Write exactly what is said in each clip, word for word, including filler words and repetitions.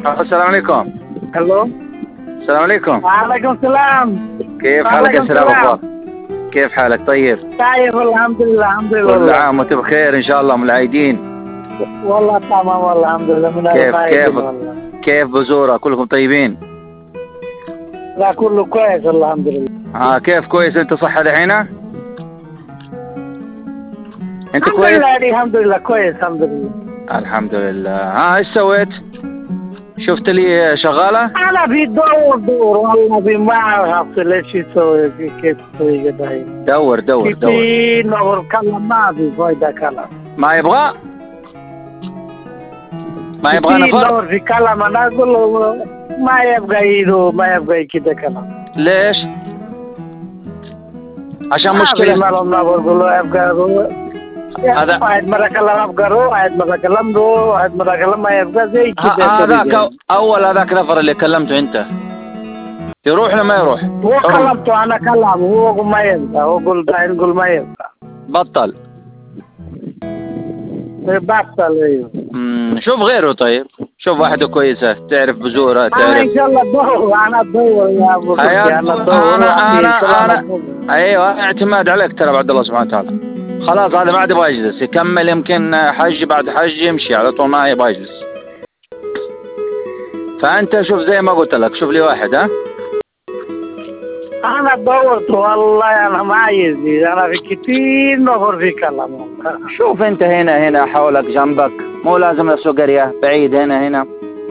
السلام عليكم. الو. السلام عليكم. وعليكم السلام. كيف حالك يا سلام أخبار؟ كيف حالك؟ طيب. طيب الحمد لله الحمد لله. كل عام وانت بخير ان شاء الله من العايدين. والله تمام والله الحمد لله من كيف كيف والله. كيف بزورة؟ كلكم طيبين؟ لا كله كويس الحمد لله. اه كيف كويس انت صحة دحين؟ انت الحمد كويس؟ لله الحمد لله كويس الحمد لله. الحمد لله. ها ايش سويت؟ شفت لي شغالة؟ انا في دور دور والله في ما اعرف ليش يسوي كيف يسوي كده. دور دور دور. في نور كلام ما في فايدة كلام. ما يبغى؟ ما يبغى في نفر؟ نور في كلام انا اقول له ما يبغى يدو ما يبغى كده كلام. ليش؟ عشان مشكلة. ما لهم نور اقول له يبغى هذا واحد مرة كلام أبقره واحد مرة كلام رو واحد مرة كلام ما يبقى زي كده. هذاك أول هذاك نفر اللي كلمته أنت يروح ولا ما يروح؟ هو كلمته أنا كلام هو ما يبقى هو قول بعدين قول ما يبقى. بطل. بطل أيوه. امم شوف غيره طيب. شوف واحدة كويسة تعرف بزورة تعرف. أنا إن شاء الله أدور أنا أدور يا أبو أنا أدور أنا أنا, أنا أيوه اعتماد عليك ترى بعد الله سبحانه وتعالى. خلاص هذا ما عاد يبغى يجلس يكمل يمكن حج بعد حج يمشي على طول ما يبغى يجلس. فأنت شوف زي ما قلت لك شوف لي واحد ها. أنا دورت والله أنا ما عايز أنا في كتير نفر في كلام. شوف أنت هنا هنا حولك جنبك مو لازم نفسه قرية بعيد هنا هنا.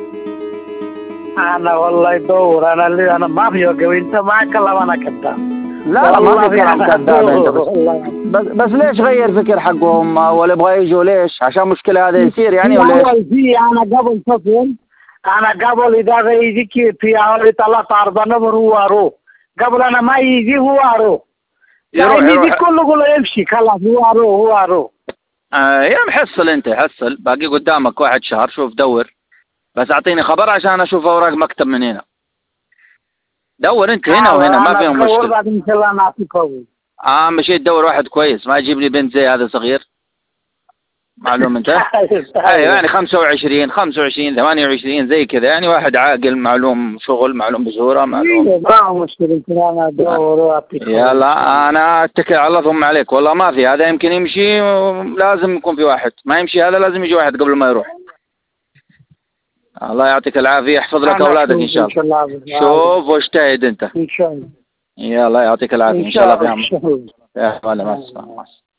أنا والله دور أنا اللي أنا ما في وقوي أنت ما كلام أنا كذاب. لا لا ما في كلام كذاب انت بس, بس بس ليش غير فكر حقهم ولا يبغى يجوا ليش؟ عشان مشكلة هذا يصير يعني ولا ايش؟ في انا قبل سفن انا قبل اذا يجيك في اول ثلاث اربع نفر هو رو قبل انا ما يجي هو رو يروح يعني يروح يجي كله كله يمشي خلاص هو رو هو رو. آه يا محصل انت حصل باقي قدامك واحد شهر شوف دور بس اعطيني خبر عشان اشوف اوراق مكتب من هنا. دور انت هنا وهنا ما فيهم مشكلة. بعد ان شاء الله نعطيك خبر. اهم شيء تدور واحد كويس ما يجيب لي بنت زي هذا صغير. معلوم انت؟ ايوه يعني خمسة وعشرين خمسة وعشرين ثمانية وعشرين زي كذا يعني واحد عاقل معلوم شغل معلوم بزوره معلوم. ما مشكلة انا ادور واعطيك. يلا انا اتكل على الله ثم عليك والله ما في هذا يمكن يمشي لازم يكون في واحد ما يمشي هذا لازم يجي واحد قبل ما يروح. الله يعطيك العافية يحفظ لك أولادك إن شاء الله. شوف واجتهد أنت. إن شاء الله. يلا يعطيك العافية إن شاء الله. يا هلا مع السلامة.